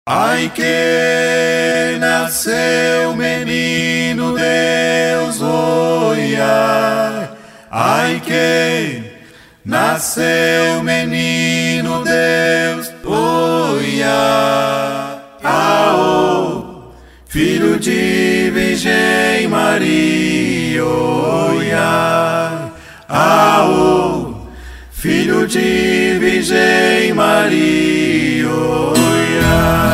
Ai que nasceu menino Deus, oi, ai. Ai que nasceu menino Deus, oi, ai. Aô, filho de Virgem Maria, oi, ai. Aô, filho de Virgem Maria, oi, ai.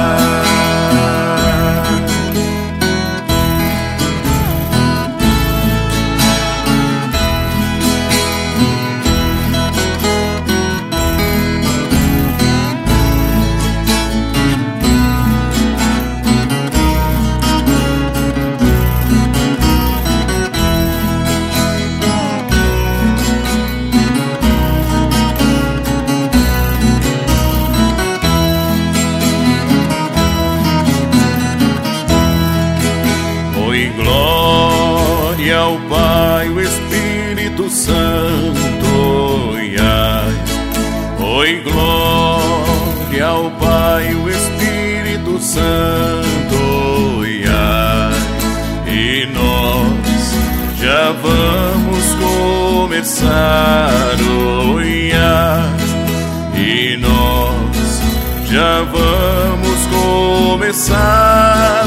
Glória ao Pai, o Espírito Santo, ai. Oi, glória ao Pai, o Espírito Santo, ai. E nós já vamos começar, ai. E nós já vamos começar,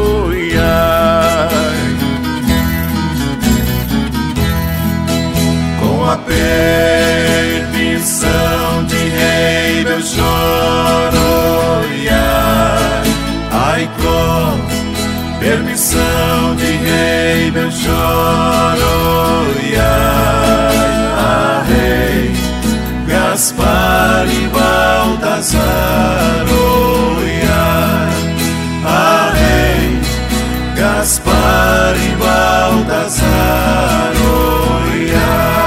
ai. Com a permissão de Rei Belchor, ai, ai, com permissão de Rei Belchor, ai, a Rei Gaspar e Baltazar, ai, a Rei Gaspar e Baltazar, ai.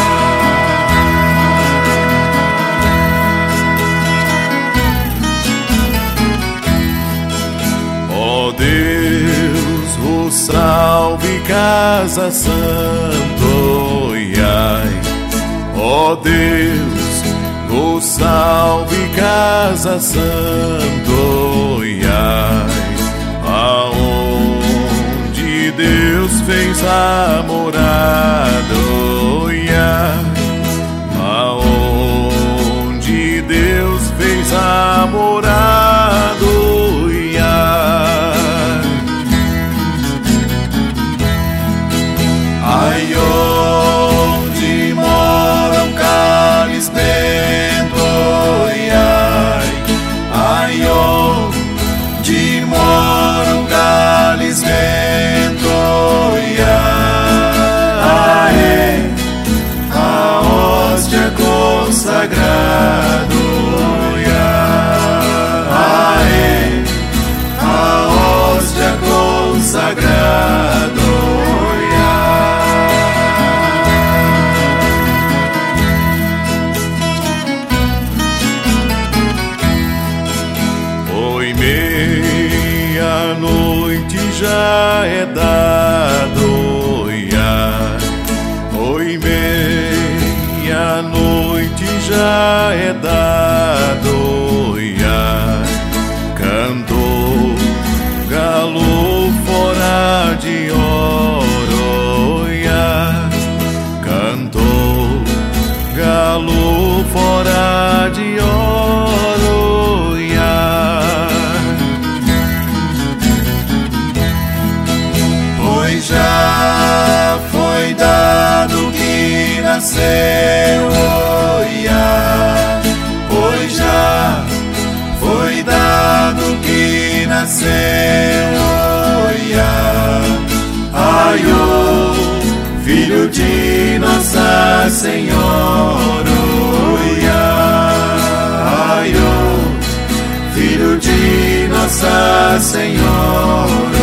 Ó Deus, vos salve casa santo, ai. Ó Deus, vos salve casa santo, ai. Aonde Deus fez a morada, ai. Aonde Deus fez a morada, ai, onde moram cálices bento, ai, ai, onde moram cálices bento, ai, a hóstia consagrada, ai, a hóstia consagrada. Meia-noite já é dado, ai. Oi, meia-noite já é dado, ai. Cantou galo fora de hora, ai. Cantou galo fora de hora, já foi dado que nasceu, ai, pois já foi dado que nasceu, ai, oh, filho de Nossa Senhora, ai, oh, filho de Nossa Senhora,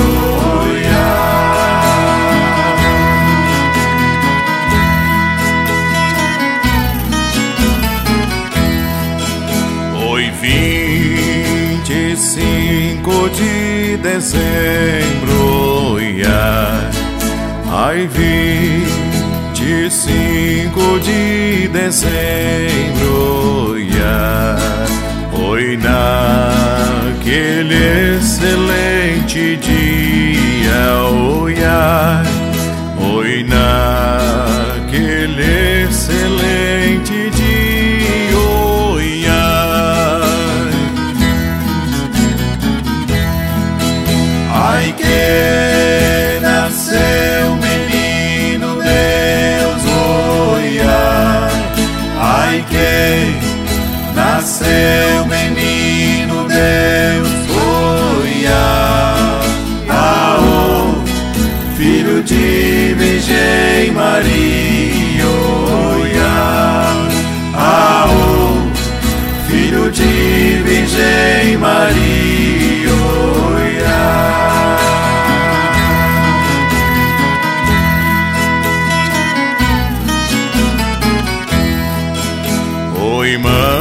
Oi, 25 de dezembro, ai, 25 de dezembro, foi na naquele excelente dia, oi, ai, oi, naquele excelente dia, oi, ai, ai que nasceu menino Deus, oi, ai que nasceu menino Deus, oi, filho de Virgem Maria, oi, filho de Virgem Maria, oi, oi,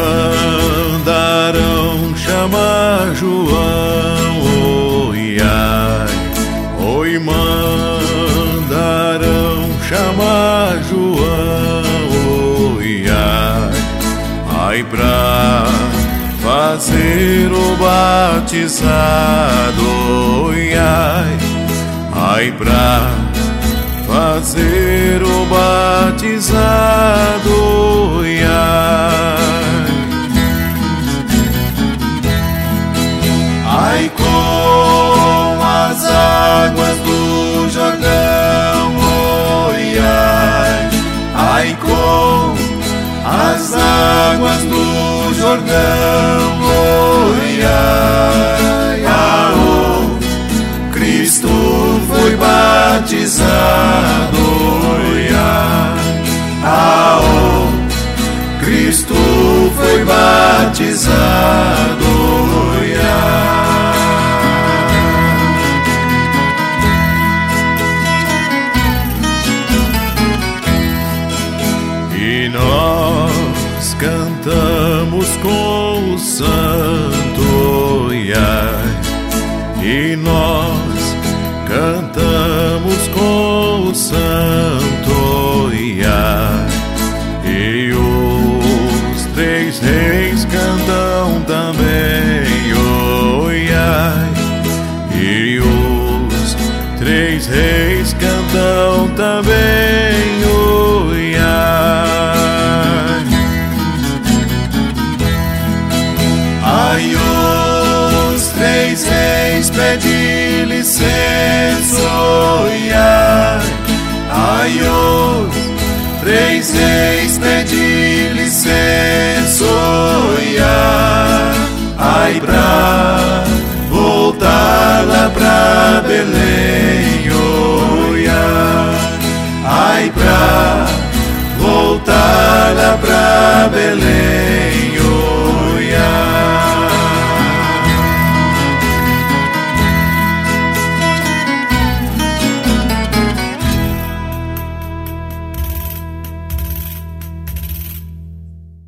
mandarão chamar João, oi, ai, oi, mandarão chamar João, oi, ai, pra fazer o batizado, oi, ai, pra fazer o batizado, oi, ai com as águas do Jordão, oi, ai com as águas do Jordão, oi, Cristo foi batizado, oi, Cristo foi batizado, oi, e nós cantamos com o santo, oi, e nós cantamos com o santo, oi, e os três reis cantam também, oi, e os três reis cantam também, oi, ai, os três reis pede licença, oi, ai, os três reis